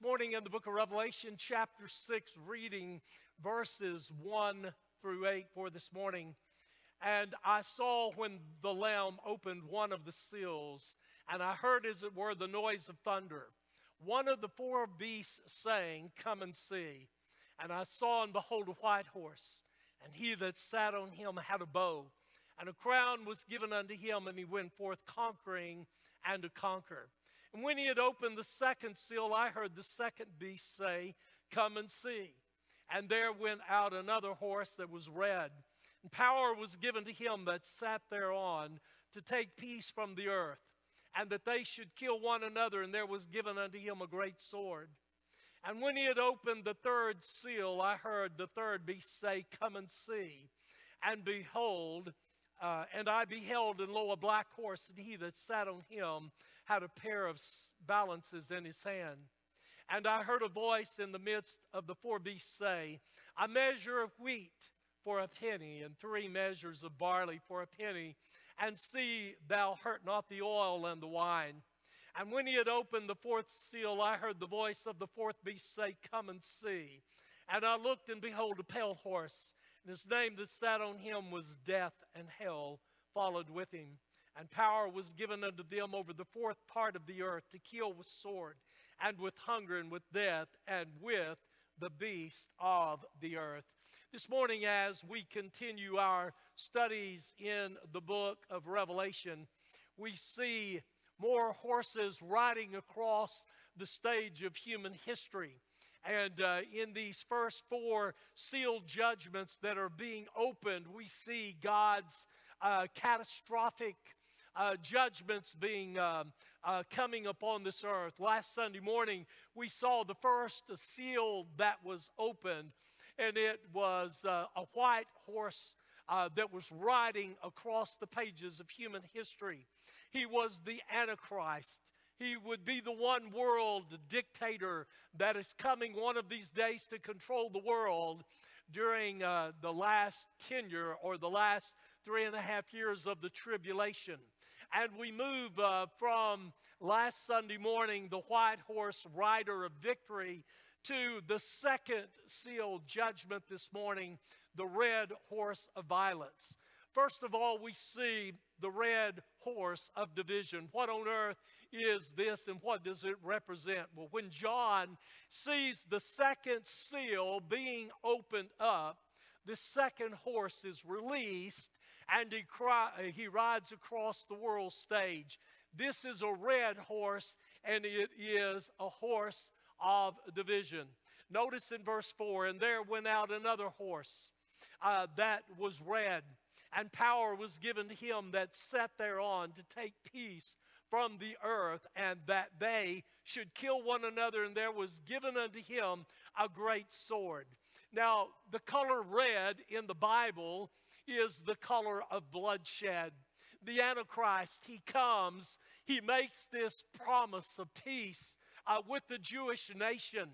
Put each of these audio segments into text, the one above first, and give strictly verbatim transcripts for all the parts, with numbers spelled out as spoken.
morning in the book of Revelation, chapter six, reading verses one through eight for this morning. And I saw when the Lamb opened one of the seals, and I heard, as it were, the noise of thunder. One of the four beasts saying, "Come and see." And I saw and behold a white horse, and he that sat on him had a bow, and a crown was given unto him, and he went forth conquering and to conquer. And when he had opened the second seal, I heard the second beast say, "Come and see." And there went out another horse that was red, and power was given to him that sat thereon to take peace from the earth, and that they should kill one another, and there was given unto him a great sword. And when he had opened the third seal, I heard the third beast say, "Come and see." And behold, uh, and I beheld, and lo, a black horse, and he that sat on him had a pair of balances in his hand. And I heard a voice in the midst of the four beasts say, "A measure of wheat for a penny, and three measures of barley for a penny, and see thou hurt not the oil and the wine." And when he had opened the fourth seal, I heard the voice of the fourth beast say, "Come and see." And I looked, and behold, a pale horse, and his name that sat on him was Death, and hell followed with him. And power was given unto them over the fourth part of the earth to kill with sword, and with hunger, and with death, and with the beast of the earth. This morning, as we continue our studies in the book of Revelation, we see more horses riding across the stage of human history. And uh, in these first four sealed judgments that are being opened, we see God's uh, catastrophic Uh, judgments being um, uh, coming upon this earth. Last Sunday morning, we saw the first seal that was opened, and it was uh, a white horse uh, that was riding across the pages of human history. He was the Antichrist. He would be the one world dictator that is coming one of these days to control the world during uh, the last tenure or the last three and a half years of the tribulation. And we move uh, from last Sunday morning, the white horse rider of victory, to the second seal judgment this morning, the red horse of violence. First of all, we see the red horse of division. What on earth is this, and what does it represent? Well, when John sees the second seal being opened up, the second horse is released, and he, cry, he rides across the world stage. This is a red horse, and it is a horse of division. Notice in verse four, and there went out another horse uh, that was red, and power was given to him that sat thereon to take peace from the earth, and that they should kill one another, and there was given unto him a great sword. Now, the color red in the Bible is the color of bloodshed. The Antichrist, he comes, he makes this promise of peace uh, with the Jewish nation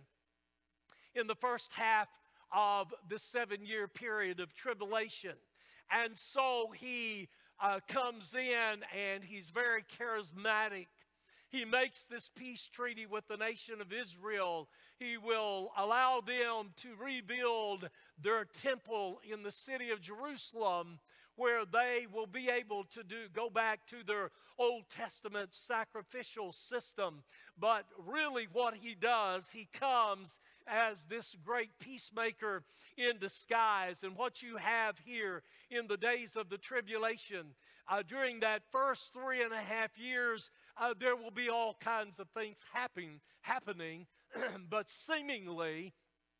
in the first half of the seven-year period of tribulation. And so he uh, comes in, and he's very charismatic. He makes this peace treaty with the nation of Israel. He will allow them to rebuild their temple in the city of Jerusalem, where they will be able to do go back to their Old Testament sacrificial system. But really what he does, he comes as this great peacemaker in disguise. And what you have here in the days of the tribulation, uh, during that first three and a half years, uh, there will be all kinds of things happen, happening, but seemingly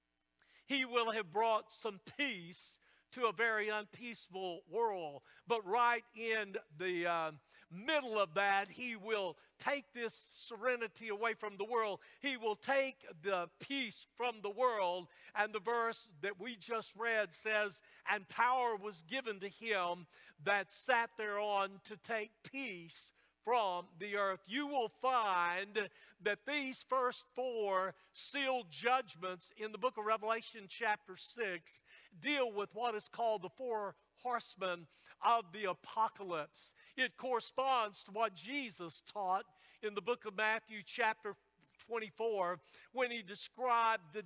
he will have brought some peace to a very unpeaceful world. But right in the uh, middle of that, he will take this serenity away from the world. He will take the peace from the world. And the verse that we just read says, "And power was given to him that sat thereon to take peace from the earth." You will find that these first four sealed judgments in the book of Revelation chapter six deal with what is called the four horsemen of the apocalypse. It corresponds to what Jesus taught in the book of Matthew chapter twenty-four when he described the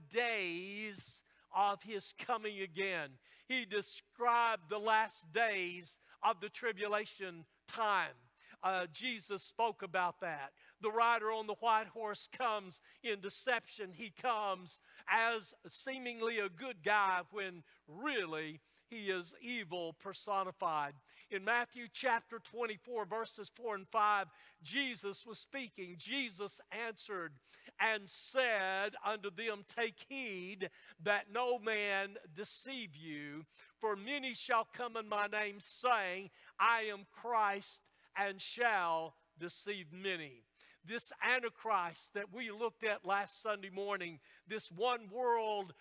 days of his coming again. He described the last days of the tribulation time. Uh, Jesus spoke about that. The rider on the white horse comes in deception. He comes as seemingly a good guy when really he is evil personified. In Matthew chapter twenty-four, verses four and five, Jesus was speaking. Jesus answered and said unto them, Take heed that no man deceive you, for many shall come in my name, saying, I am Christ, and shall deceive many. This Antichrist that we looked at last Sunday morning, this one world,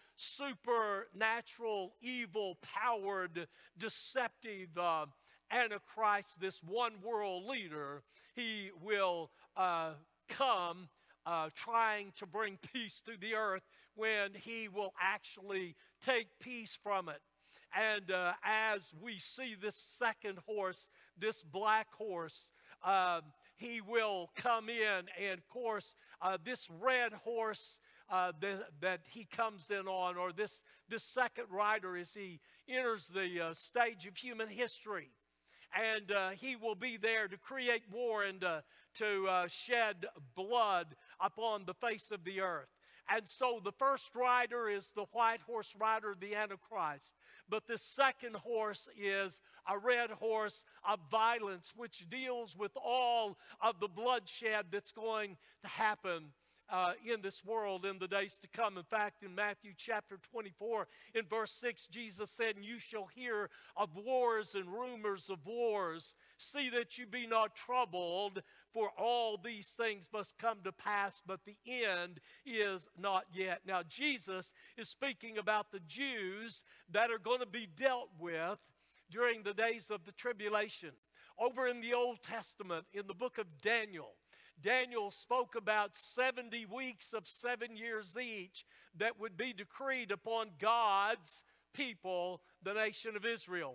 supernatural, evil, powered, deceptive uh, Antichrist, this one world leader, he will uh, come uh, trying to bring peace to the earth when he will actually take peace from it. And uh, as we see this second horse, this black horse, uh, he will come in. And of course, uh, this red horse uh, that, that he comes in on, or this, this second rider as he enters the uh, stage of human history. And uh, he will be there to create war and uh, to uh, shed blood upon the face of the earth. And so the first rider is the white horse rider, the Antichrist. But the second horse is a red horse of violence, which deals with all of the bloodshed that's going to happen uh, in this world in the days to come. In fact, in Matthew chapter twenty-four, in verse six, Jesus said, And you shall hear of wars and rumors of wars. See that you be not troubled, for all these things must come to pass, but the end is not yet. Now, Jesus is speaking about the Jews that are going to be dealt with during the days of the tribulation. Over in the Old Testament, in the book of Daniel, Daniel spoke about seventy weeks of seven years each that would be decreed upon God's people, the nation of Israel.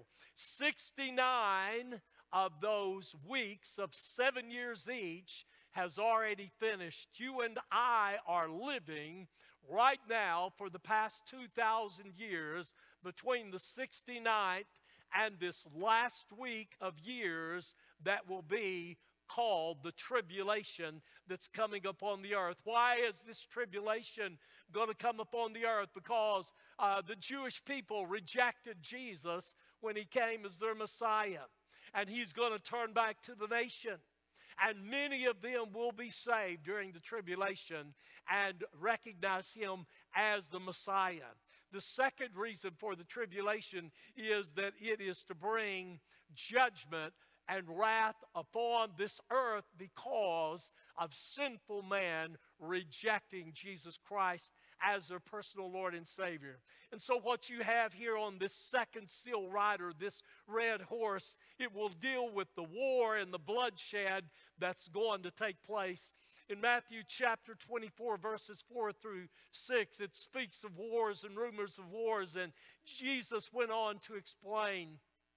sixty-nine of those weeks of seven years each has already finished. You and I are living right now for the past two thousand years between the sixty-ninth and this last week of years that will be called the tribulation that's coming upon the earth. Why is this tribulation going to come upon the earth? Because uh, the Jewish people rejected Jesus when he came as their Messiah. And he's going to turn back to the nation. And many of them will be saved during the tribulation and recognize him as the Messiah. The second reason for the tribulation is that it is to bring judgment and wrath upon this earth because of sinful man rejecting Jesus Christ as their personal Lord and Savior. And so what you have here on this second seal rider, this red horse, it will deal with the war and the bloodshed that's going to take place. In Matthew chapter twenty-four, verses four through six, it speaks of wars and rumors of wars, and Jesus went on to explain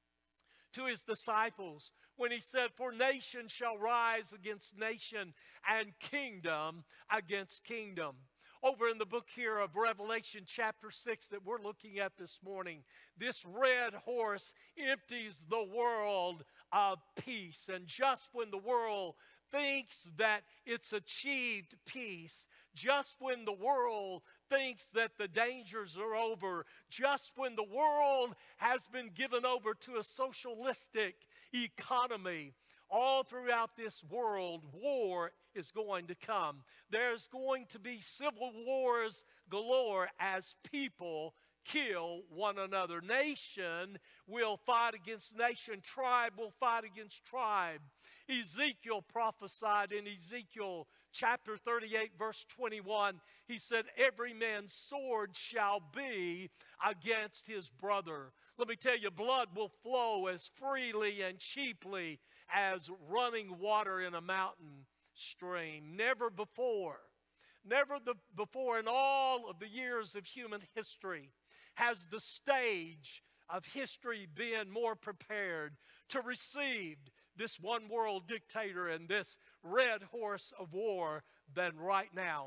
to his disciples when he said, For nation shall rise against nation, and kingdom against kingdom. Over in the book here of Revelation chapter six that we're looking at this morning, this red horse empties the world of peace. And just when the world thinks that it's achieved peace, just when the world thinks that the dangers are over, just when the world has been given over to a socialistic economy, all throughout this world, war is going to come. There's going to be civil wars galore as people kill one another. Nation will fight against nation. Tribe will fight against tribe. Ezekiel prophesied in Ezekiel chapter thirty-eight, verse twenty-one. He said, Every man's sword shall be against his brother. Let me tell you, blood will flow as freely and cheaply as running water in a mountain stream. Never before, never the, before in all of the years of human history has the stage of history been more prepared to receive this one world dictator and this red horse of war than right now.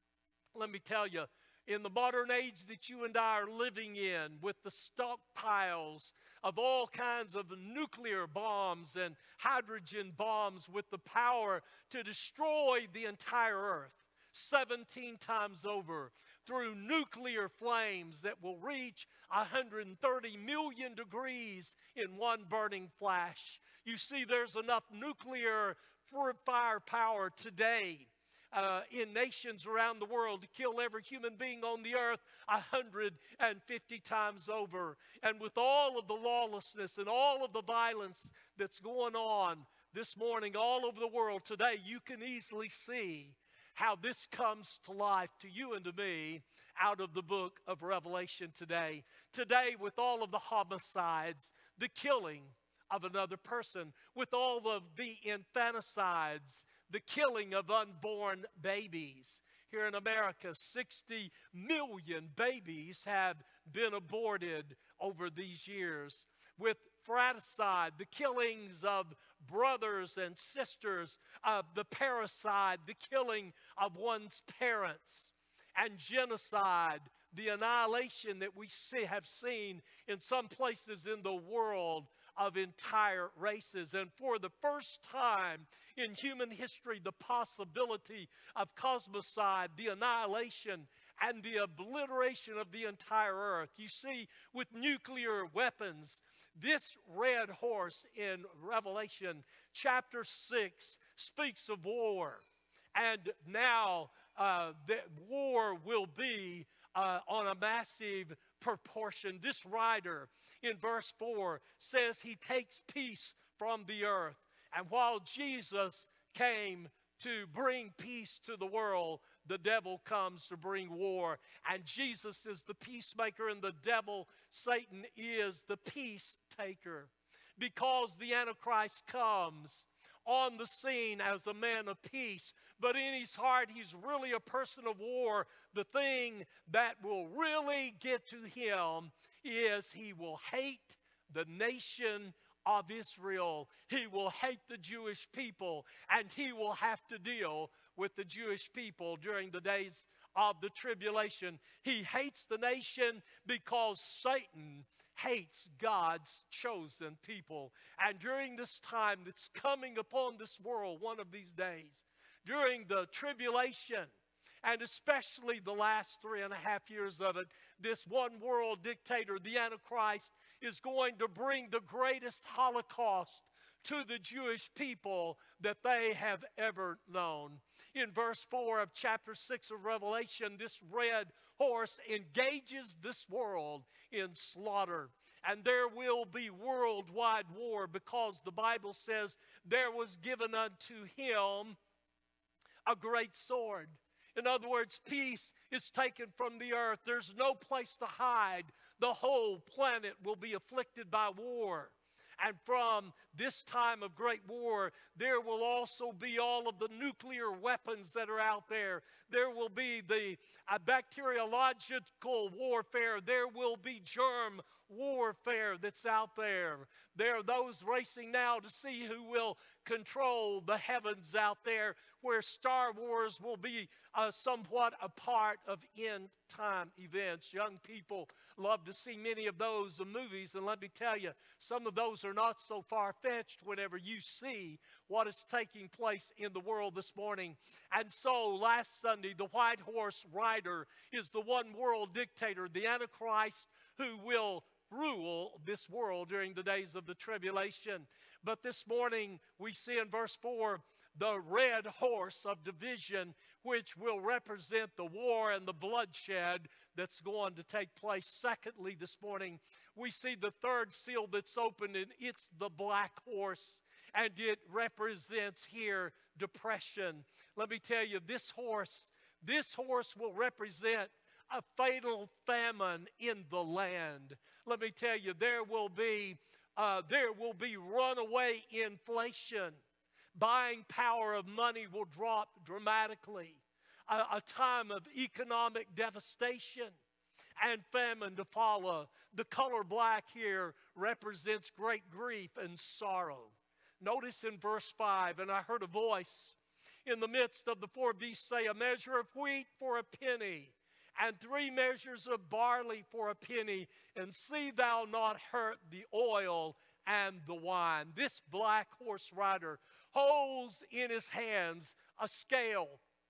Let me tell you, in the modern age that you and I are living in, with the stockpiles of all kinds of nuclear bombs and hydrogen bombs with the power to destroy the entire earth seventeen times over through nuclear flames that will reach one hundred thirty million degrees in one burning flash. You see, there's enough nuclear firepower today Uh, in nations around the world to kill every human being on the earth one hundred fifty times over. And with all of the lawlessness and all of the violence that's going on this morning all over the world today, you can easily see how this comes to life to you and to me out of the book of Revelation today. Today, with all of the homicides, the killing of another person, with all of the infanticides, the killing of unborn babies. Here in America, sixty million babies have been aborted over these years. With fratricide, the killings of brothers and sisters, uh, the parricide, the killing of one's parents, and genocide, the annihilation that we see, have seen in some places in the world of entire races. And for the first time in human history, the possibility of cosmocide, the annihilation and the obliteration of the entire earth. You see, with nuclear weapons, this red horse in Revelation chapter six speaks of war. And now uh, the war will be uh, on a massive proportion. This rider in verse four says he takes peace from the earth. And while Jesus came to bring peace to the world, the devil comes to bring war. And Jesus is the peacemaker, and the devil, Satan, is the peace taker. Because the Antichrist comes on the scene as a man of peace, but in his heart he's really a person of war. The thing that will really get to him is he will hate the nation of Israel. He will hate the Jewish people, and he will have to deal with the Jewish people during the days of the tribulation. He hates the nation because Satan hates God's chosen people. And during this time that's coming upon this world one of these days, during the tribulation, and especially the last three and a half years of it, this one world dictator, the Antichrist, is going to bring the greatest Holocaust to the Jewish people that they have ever known. In verse four of chapter six of Revelation, this red horse engages this world in slaughter. And there will be worldwide war, because the Bible says there was given unto him a great sword. In other words, peace is taken from the earth. There's no place to hide. The whole planet will be afflicted by war. And from this time of great war, there will also be all of the nuclear weapons that are out there. There will be the uh, bacteriological warfare. There will be germ warfare that's out there. There are those racing now to see who will control the heavens out there, where Star Wars will be uh, somewhat a part of end time events. Young people love to see many of those movies, and let me tell you, some of those are not so far-fetched whenever you see what is taking place in the world this morning. And so last Sunday, the white horse rider is the one world dictator, the Antichrist, who will rule this world during the days of the tribulation. But this morning we see in verse four the red horse of division, which will represent the war and the bloodshed that's going to take place. Secondly, this morning we see the third seal that's opened, and it's the black horse, and it represents here depression. Let me tell you, this horse, this horse will represent a fatal famine in the land. Let me tell you, there will be uh, there will be runaway inflation. Buying power of money will drop dramatically. A, a time of economic devastation and famine to follow. The color black here represents great grief and sorrow. Notice in verse five, and I heard a voice in the midst of the four beasts say, a measure of wheat for a penny, and three measures of barley for a penny, and see thou not hurt the oil and the wine. This black horse rider holds in his hands a scale.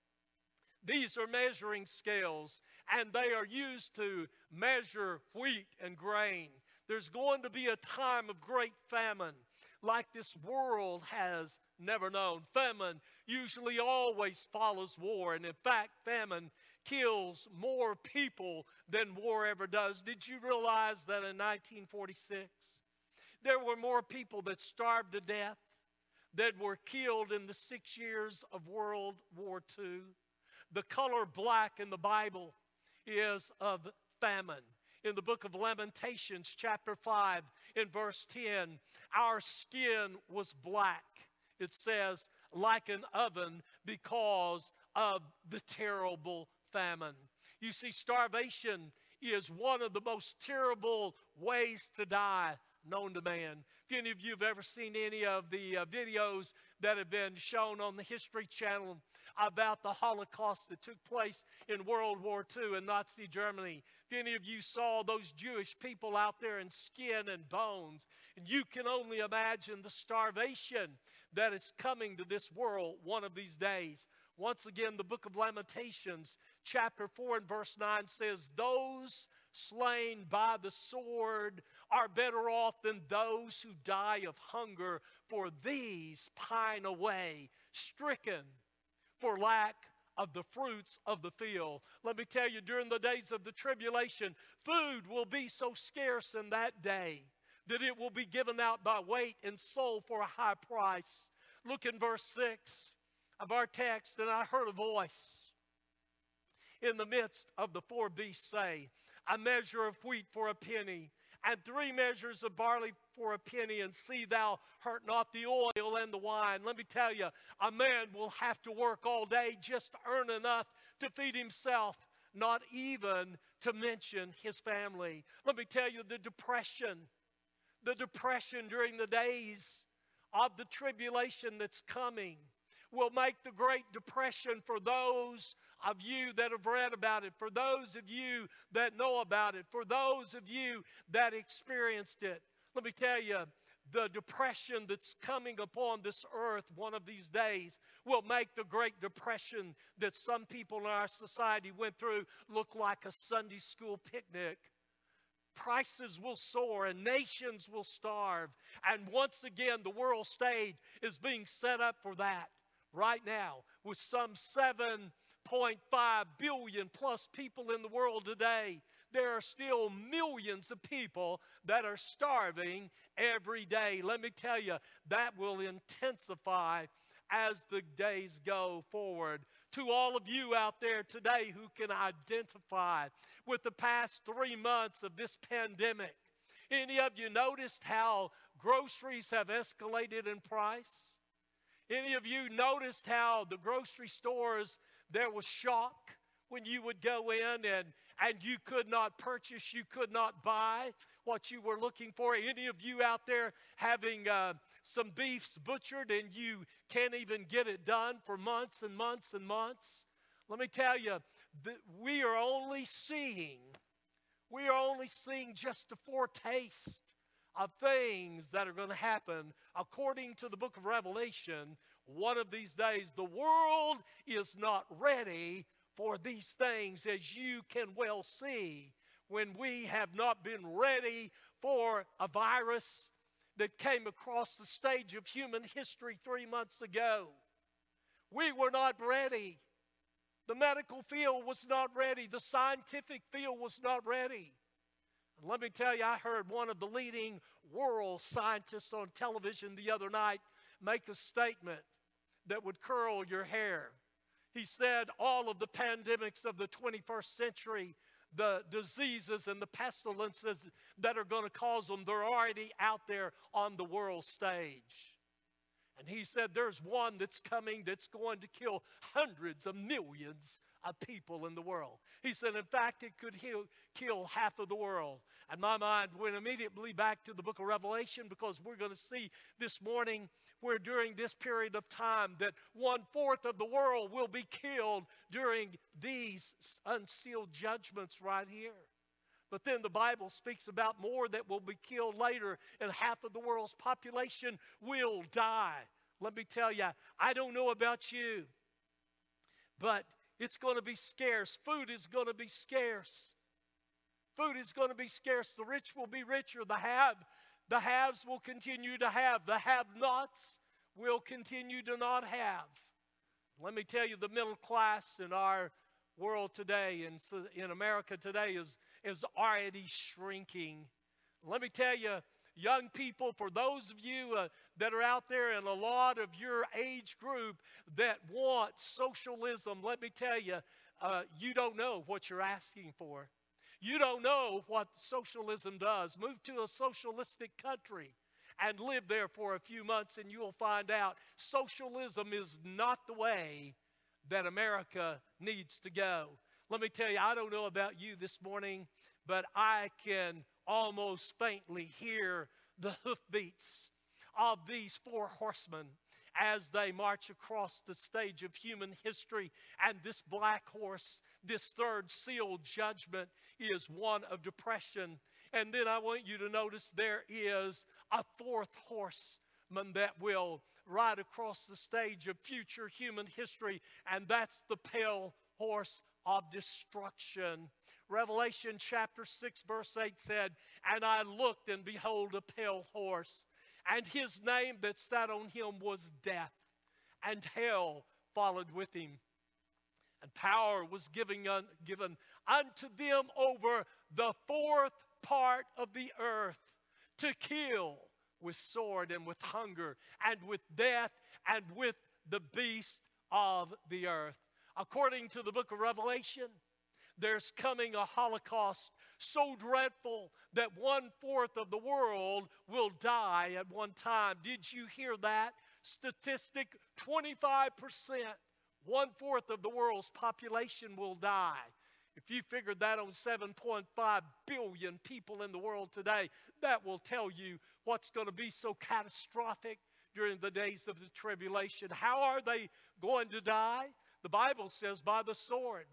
These are measuring scales, and they are used to measure wheat and grain. There's going to be a time of great famine like this world has never known. Famine usually always follows war, and in fact, famine kills more people than war ever does. Did you realize that in nineteen forty-six, there were more people that starved to death that were killed in the six years of World War Two? The color black in the Bible is of famine. In the book of Lamentations, chapter five, in verse ten, our skin was black, it says, like an oven because of the terrible famine. You see, starvation is one of the most terrible ways to die known to man. If any of you have ever seen any of the uh, videos that have been shown on the History Channel about the Holocaust that took place in World War Two in Nazi Germany, if any of you saw those Jewish people out there in skin and bones, and you can only imagine the starvation that is coming to this world one of these days. Once again, the book of Lamentations, chapter four and verse nine says, those slain by the sword are better off than those who die of hunger, for these pine away, stricken for lack of the fruits of the field. Let me tell you, during the days of the tribulation, food will be so scarce in that day that it will be given out by weight and sold for a high price. Look in verse six of our text, and I heard a voice in the midst of the four beasts say, a measure of wheat for a penny, and three measures of barley for a penny, and see thou hurt not the oil and the wine. Let me tell you, a man will have to work all day just to earn enough to feed himself, not even to mention his family. Let me tell you, the depression, the depression during the days of the tribulation that's coming will make the Great Depression for those of you that have read about it, for those of you that know about it, for those of you that experienced it. Let me tell you, the depression that's coming upon this earth one of these days will make the Great Depression that some people in our society went through look like a Sunday school picnic. Prices will soar and nations will starve. And once again, the world stage is being set up for that right now, with some seven point five billion plus people in the world today. There are still millions of people that are starving every day. Let me tell you, that will intensify as the days go forward. To all of you out there today who can identify with the past three months of this pandemic, any of you noticed how groceries have escalated in price? Any of you noticed how the grocery stores, there was shock when you would go in and, and you could not purchase, you could not buy what you were looking for? Any of you out there having uh, some beefs butchered and you can't even get it done for months and months and months? Let me tell you, that we are only seeing, we are only seeing just a foretaste of things that are going to happen according to the book of Revelation. One of these days, the world is not ready for these things, as you can well see, when we have not been ready for a virus that came across the stage of human history three months ago. We were not ready. The medical field was not ready. The scientific field was not ready. And let me tell you, I heard one of the leading world scientists on television the other night make a statement that would curl your hair. He said all of the pandemics of the twenty-first century, the diseases and the pestilences that are going to cause them, they're already out there on the world stage. And he said there's one that's coming that's going to kill hundreds of millions of people in the world. He said, in fact, it could heal, kill half of the world. And my mind went immediately back to the book of Revelation, because we're going to see this morning where during this period of time that one-fourth of the world will be killed during these unsealed judgments right here. But then the Bible speaks about more that will be killed later, and half of the world's population will die. Let me tell you, I don't know about you, but it's going to be scarce. Food is going to be scarce. Food is going to be scarce. The rich will be richer. The have, the haves will continue to have. The have-nots will continue to not have. Let me tell you, the middle class in our world today, and in America today, is, is already shrinking. Let me tell you, young people, for those of you uh, that are out there and a lot of your age group that want socialism, let me tell you, uh, you don't know what you're asking for. You don't know what socialism does. Move to a socialistic country and live there for a few months, and you'll find out socialism is not the way that America needs to go. Let me tell you, I don't know about you this morning, but I can almost faintly hear the hoofbeats of these four horsemen as they march across the stage of human history. And this black horse, this third sealed judgment, is one of depression. And then I want you to notice there is a fourth horseman that will ride across the stage of future human history, and that's the pale horse of destruction. Revelation chapter six verse eight said, "And I looked, and behold, a pale horse, and his name that sat on him was Death, and hell followed with him. And power was given, un, given unto them over the fourth part of the earth, to kill with sword, and with hunger, and with death, and with the beast of the earth." According to the book of Revelation, there's coming a Holocaust so dreadful that one-fourth of the world will die at one time. Did you hear that statistic? twenty-five percent, one-fourth of the world's population will die. If you figured that on seven point five billion people in the world today, that will tell you what's going to be so catastrophic during the days of the tribulation. How are they going to die? The Bible says by the sword,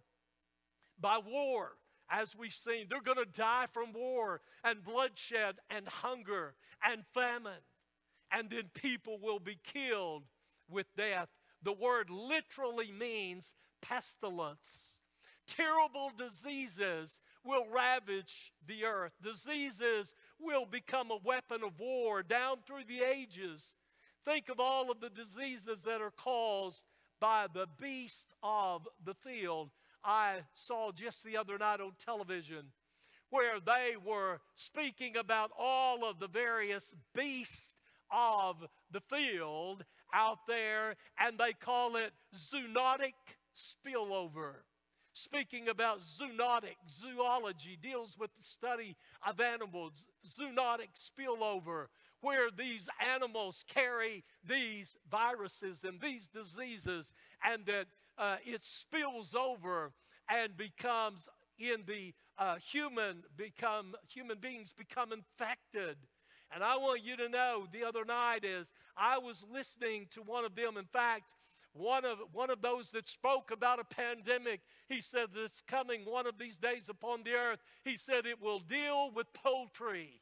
by war. As we've seen, they're going to die from war and bloodshed and hunger and famine. And then people will be killed with death. The word literally means pestilence. Terrible diseases will ravage the earth. Diseases will become a weapon of war down through the ages. Think of all of the diseases that are caused by the beast of the field. I saw just the other night on television where they were speaking about all of the various beasts of the field out there, and they call it zoonotic spillover. Speaking about zoonotic, zoology deals with the study of animals. Zoonotic spillover, where these animals carry these viruses and these diseases, and that uh, it spills over and becomes in the uh, human become human beings become infected. And I want you to know, the other night is I was listening to one of them. In fact, one of one of those that spoke about a pandemic, he said that it's coming one of these days upon the earth. He said it will deal with poultry.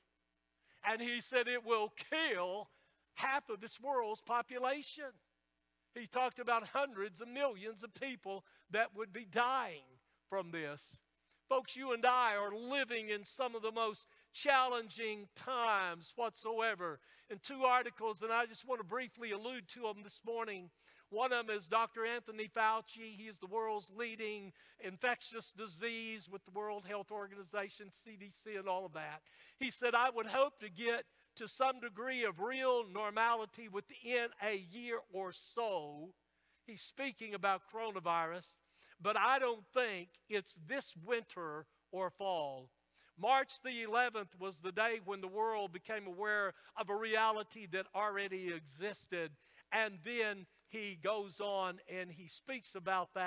And he said it will kill half of this world's population. He talked about hundreds of millions of people that would be dying from this. Folks, you and I are living in some of the most challenging times whatsoever. In two articles, and I just want to briefly allude to them this morning. One of them is Doctor Anthony Fauci. He is the world's leading infectious disease with the World Health Organization, C D C, and all of that. He said, I would hope to get to some degree of real normality within a year or so. He's speaking about coronavirus, but I don't think it's this winter or fall. March the eleventh was the day when the world became aware of a reality that already existed. And then he goes on and he speaks about that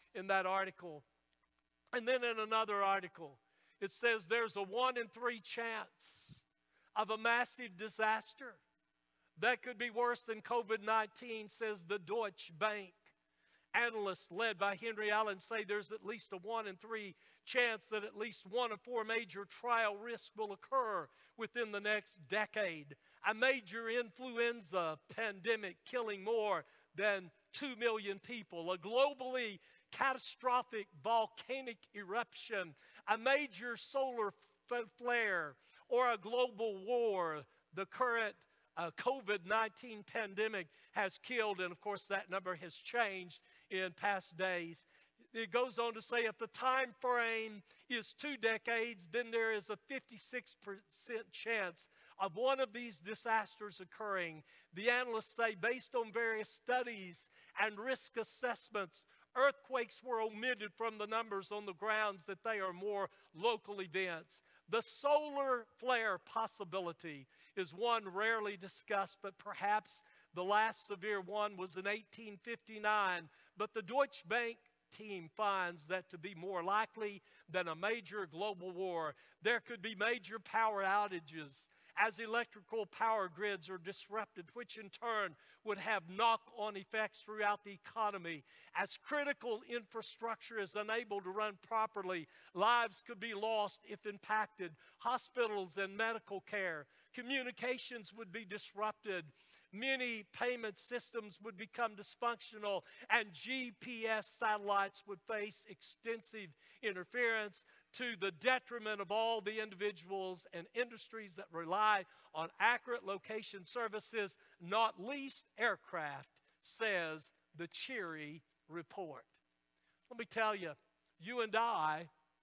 in that article. And then in another article, it says there's a one in three chance of a massive disaster that could be worse than COVID nineteen, says the Deutsche Bank. Analysts led by Henry Allen say there's at least a one in three chance that at least one of four major trial risks will occur within the next decade. A major influenza pandemic killing more than two million people, a globally catastrophic volcanic eruption, a major solar flare, or a global war. The current uh, COVID nineteen pandemic has killed, and of course that number has changed in past days. It goes on to say if the time frame is two decades, then there is a fifty-six percent chance of one of these disasters occurring. The analysts say based on various studies and risk assessments, earthquakes were omitted from the numbers on the grounds that they are more local events. The solar flare possibility is one rarely discussed, but perhaps the last severe one was in eighteen fifty-nine. But the Deutsche Bank team finds that to be more likely than a major global war. There could be major power outages as electrical power grids are disrupted, which in turn would have knock-on effects throughout the economy. As critical infrastructure is unable to run properly, lives could be lost if impacted. Hospitals and medical care, communications would be disrupted. Many payment systems would become dysfunctional, and G P S satellites would face extensive interference to the detriment of all the individuals and industries that rely on accurate location services, not least aircraft, says the cheery report. Let me tell you, you and I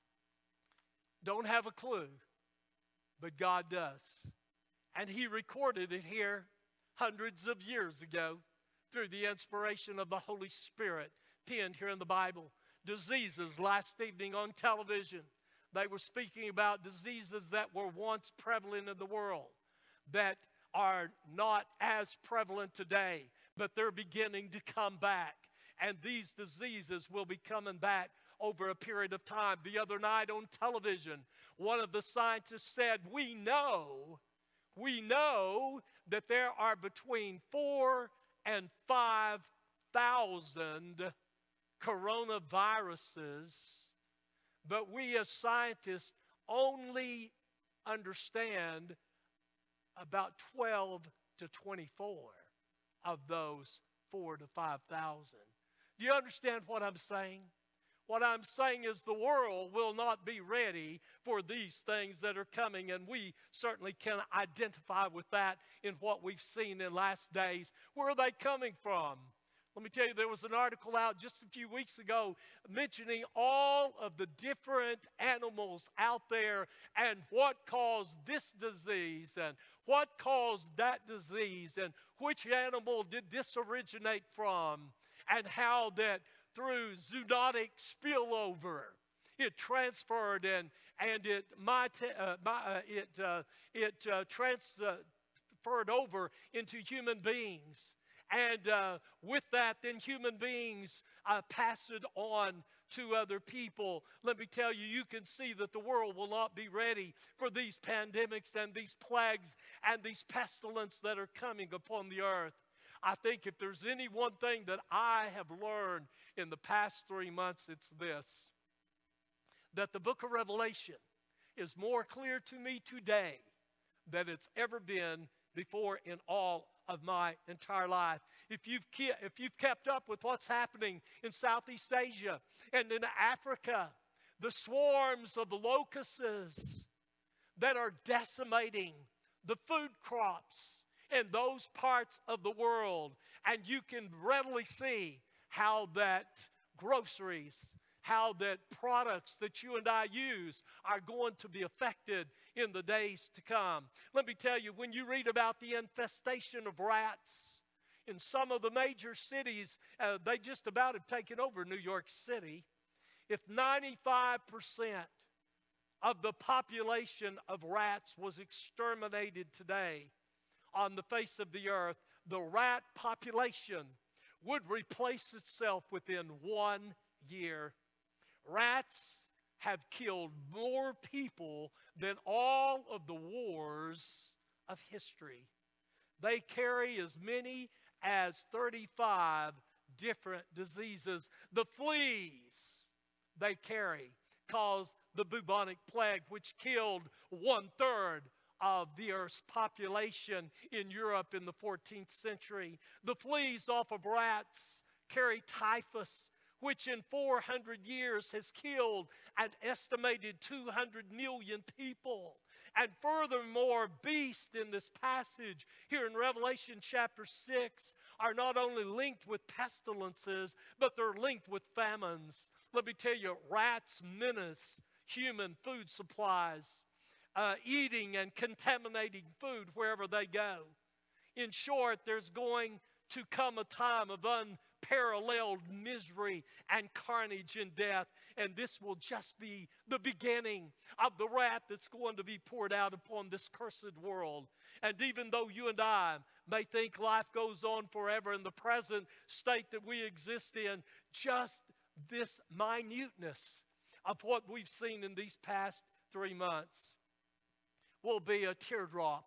don't have a clue, but God does. And He recorded it here hundreds of years ago through the inspiration of the Holy Spirit penned here in the Bible. Diseases last evening on television, they were speaking about diseases that were once prevalent in the world that are not as prevalent today, but they're beginning to come back. And these diseases will be coming back over a period of time. The other night on television, one of the scientists said, we know, we know that there are between four and five thousand coronaviruses, but we as scientists only understand about twelve to twenty-four of those four to five thousand. Do you understand what I'm saying? What I'm saying is the world will not be ready for these things that are coming, and we certainly can identify with that in what we've seen in last days. Where are they coming from? Let me tell you, there was an article out just a few weeks ago mentioning all of the different animals out there and what caused this disease and what caused that disease and which animal did this originate from, and how that through zoonotic spillover it transferred and and it might uh, uh, it uh, it uh, transferred over into human beings. And uh, with that, then human beings uh, pass it on to other people. Let me tell you, you can see that the world will not be ready for these pandemics and these plagues and these pestilence that are coming upon the earth. I think if there's any one thing that I have learned in the past three months, it's this: that the book of Revelation is more clear to me today than it's ever been before in all of my entire life. If you've, ke- if you've kept up with what's happening in Southeast Asia and in Africa, the swarms of locusts that are decimating the food crops in those parts of the world, and you can readily see how that groceries, how that products that you and I use are going to be affected in the days to come. Let me tell you, when you read about the infestation of rats in some of the major cities, uh, they just about have taken over New York City. If ninety-five percent of the population of rats was exterminated today on the face of the earth, the rat population would replace itself within one year. Rats have killed more people than all of the wars of history. They carry as many as thirty-five different diseases. The fleas they carry caused the bubonic plague, which killed one-third of the earth's population in Europe in the fourteenth century. The fleas off of rats carry typhus, which in four hundred years has killed an estimated two hundred million people. And furthermore, beasts in this passage here in Revelation chapter six are not only linked with pestilences, but they're linked with famines. Let me tell you, rats menace human food supplies, uh, eating and contaminating food wherever they go. In short, there's going to come a time of unparalleled misery and carnage and death, and this will just be the beginning of the wrath that's going to be poured out upon this cursed world. And even though you and I may think life goes on forever in the present state that we exist in, just this minuteness of what we've seen in these past three months will be a teardrop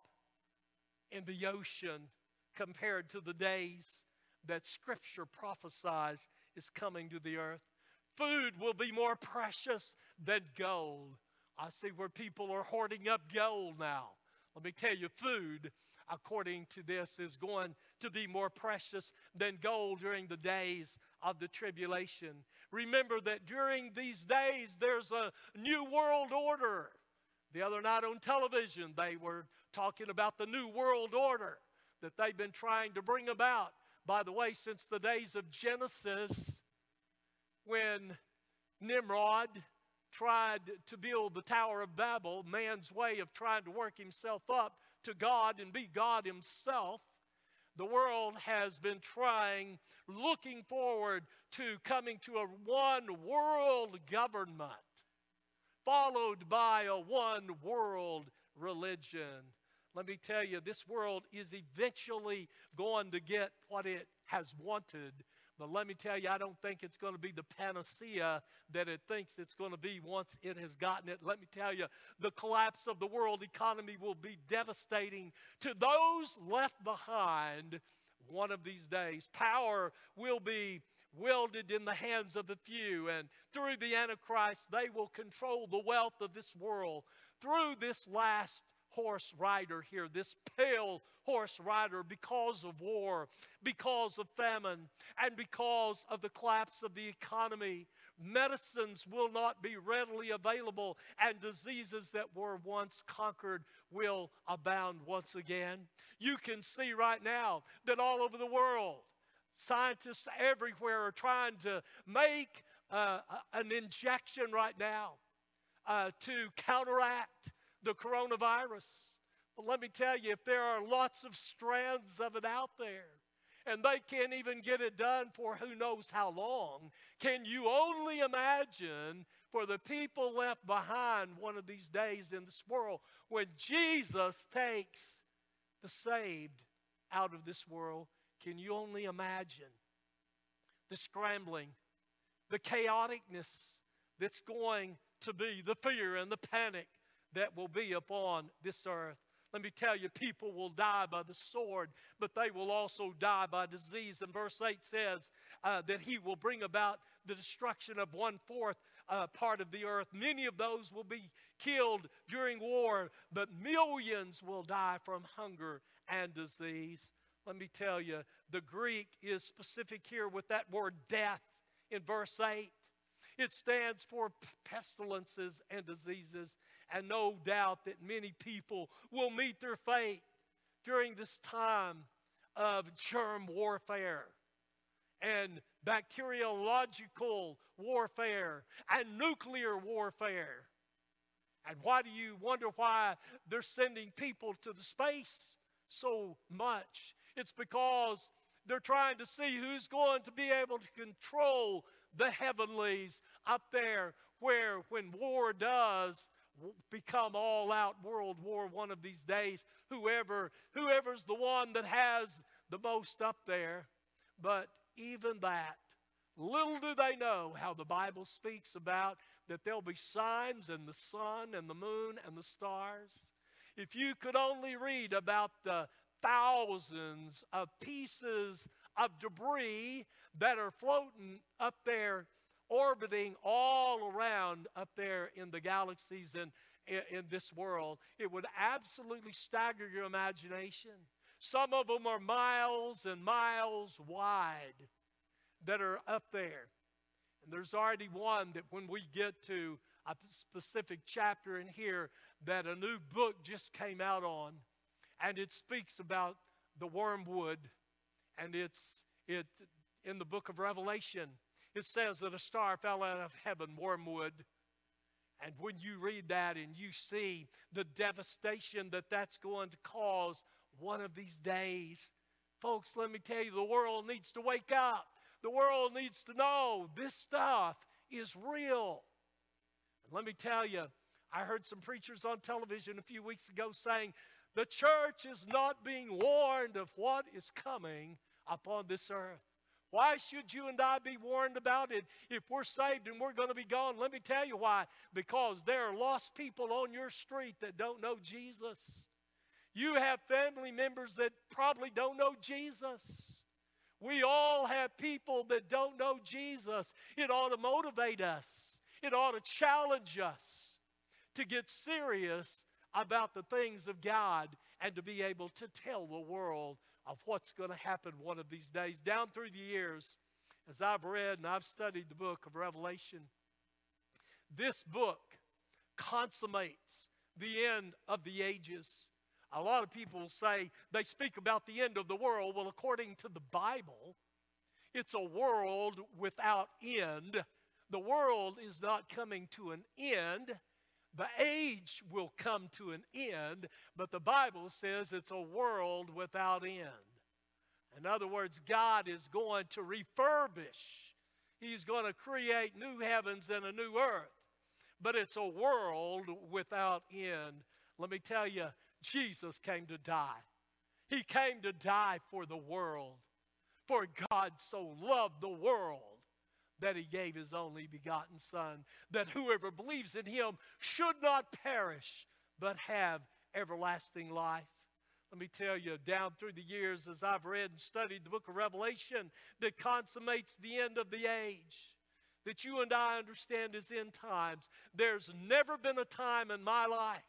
in the ocean compared to the days that Scripture prophesies is coming to the earth. Food will be more precious than gold. I see where people are hoarding up gold now. Let me tell you, food, according to this, is going to be more precious than gold during the days of the tribulation. Remember that during these days, there's a new world order. The other night on television, they were talking about the new world order that they've been trying to bring about. By the way, since the days of Genesis, when Nimrod tried to build the Tower of Babel, man's way of trying to work himself up to God and be God himself, the world has been trying, looking forward to coming to a one world government, followed by a one world religion. Let me tell you, this world is eventually going to get what it has wanted. But let me tell you, I don't think it's going to be the panacea that it thinks it's going to be once it has gotten it. Let me tell you, the collapse of the world economy will be devastating to those left behind one of these days. Power will be wielded in the hands of the few, and through the Antichrist, they will control the wealth of this world. Through this last horse rider here, this pale horse rider, because of war, because of famine, and because of the collapse of the economy, medicines will not be readily available, and diseases that were once conquered will abound once again. You can see right now that all over the world, scientists everywhere are trying to make uh, an injection right now uh, to counteract the coronavirus. But let me tell you, if there are lots of strands of it out there, and they can't even get it done for who knows how long, can you only imagine for the people left behind one of these days in this world when Jesus takes the saved out of this world? Can you only imagine the scrambling, the chaoticness that's going to be, the fear and the panic that will be upon this earth? Let me tell you, people will die by the sword, but they will also die by disease. And verse eight says uh, that he will bring about the destruction of one-fourth uh, part of the earth. Many of those will be killed during war, but millions will die from hunger and disease. Let me tell you, the Greek is specific here with that word death in verse eight. It stands for pestilences and diseases, and no doubt that many people will meet their fate during this time of germ warfare and bacteriological warfare and nuclear warfare. And why do you wonder why they're sending people to the space so much? It's because they're trying to see who's going to be able to control the heavenlies up there, where when war does become all-out world war one of these days, whoever whoever's the one that has the most up there. But even that, Little do they know how the Bible speaks about that there'll be signs in the sun and the moon and the stars. If you could only read about the thousands of pieces of debris that are floating up there, orbiting all around up there in the galaxies and in, in this world, it would absolutely stagger your imagination. Some of them are miles and miles wide that are up there. And there's already one that when we get to a specific chapter in here that a new book just came out on, and it speaks about the wormwood. And it's it in the book of Revelation, it says that a star fell out of heaven, wormwood. And when you read that and you see the devastation that that's going to cause one of these days, folks, let me tell you, the world needs to wake up. The world needs to know this stuff is real. And let me tell you, I heard some preachers on television a few weeks ago saying the church is not being warned of what is coming upon this earth. Why should you and I be warned about it if we're saved and we're going to be gone? Let me tell you why. Because there are lost people on your street that don't know Jesus. You have family members that probably don't know Jesus. We all have people that don't know Jesus. It ought to motivate us. It ought to challenge us to get serious about the things of God and to be able to tell the world of what's going to happen one of these days. Down through the years, as I've read and I've studied the book of Revelation, this book consummates the end of the ages. A lot of people say they speak about the end of the world. Well, according to the Bible, it's a world without end. The world is not coming to an end. The age will come to an end, but the Bible says it's a world without end. In other words, God is going to refurbish. He's going to create new heavens and a new earth, but it's a world without end. Let me tell you, Jesus came to die. He came to die for the world. For God so loved the world that he gave his only begotten Son, that whoever believes in him should not perish, but have everlasting life. Let me tell you, down through the years as I've read and studied the book of Revelation that consummates the end of the age, that you and I understand is end times, there's never been a time in my life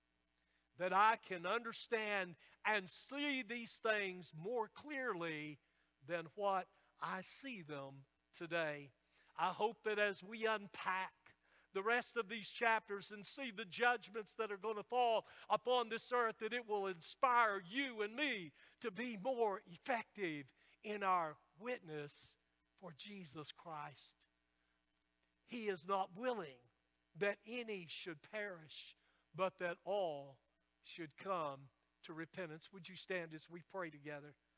that I can understand and see these things more clearly than what I see them today. I hope that as we unpack the rest of these chapters and see the judgments that are going to fall upon this earth, that it will inspire you and me to be more effective in our witness for Jesus Christ. He is not willing that any should perish, but that all should come to repentance. Would you stand as we pray together?